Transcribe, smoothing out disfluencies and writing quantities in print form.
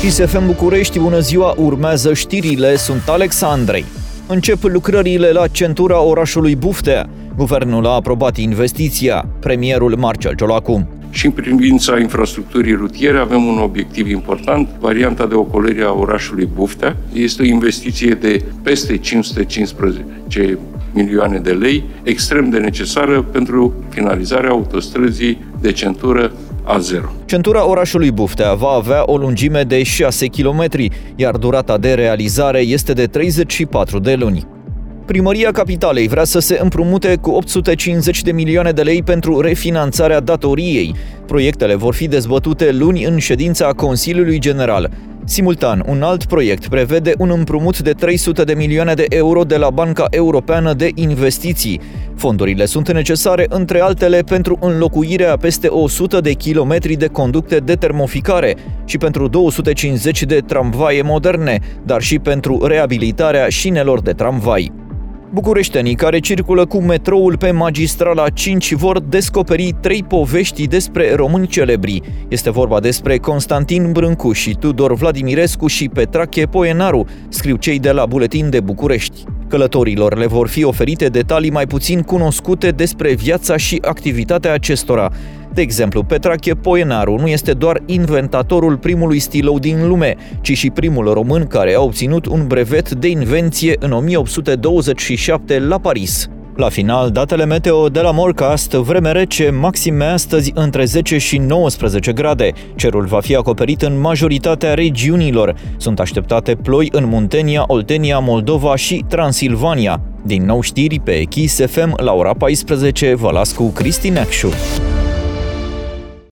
Kiss FM București, bună ziua, urmează știrile, sunt Alex Andrei. Încep lucrările la centura orașului Buftea. Guvernul a aprobat investiția. Premierul Marcel Ciolacu. Și în privința infrastructurii rutiere avem un obiectiv important, varianta de ocolire a orașului Buftea. Este o investiție de peste 515 milioane de lei, extrem de necesară pentru finalizarea autostrăzii de centură A0. Centura orașului Buftea va avea o lungime de 6 km, iar durata de realizare este de 34 de luni. Primăria Capitalei vrea să se împrumute cu 850 de milioane de lei pentru refinanțarea datoriei. Proiectele vor fi dezbătute luni în ședința Consiliului General. Simultan, un alt proiect prevede un împrumut de 300 de milioane de euro de la Banca Europeană de Investiții. Fondurile sunt necesare, între altele, pentru înlocuirea a peste 100 de kilometri de conducte de termoficare și pentru 250 de tramvaie moderne, dar și pentru reabilitarea șinelor de tramvai. Bucureștenii care circulă cu metroul pe magistrala 5 vor descoperi 3 povești despre români celebri. Este vorba despre Constantin Brâncu și Tudor Vladimirescu și Petrache Poenaru, scriu cei de la Buletin de București. Călătorilor le vor fi oferite detalii mai puțin cunoscute despre viața și activitatea acestora. De exemplu, Petrache Poenaru nu este doar inventatorul primului stilou din lume, ci și primul român care a obținut un brevet de invenție în 1827 la Paris. La final, datele meteo de la Morecast, vreme rece, maxime astăzi între 10 și 19 grade. Cerul va fi acoperit în majoritatea regiunilor. Sunt așteptate ploi în Muntenia, Oltenia, Moldova și Transilvania. Din nou știri pe Kiss FM la ora 14, vă las cu Cristi Neacșu.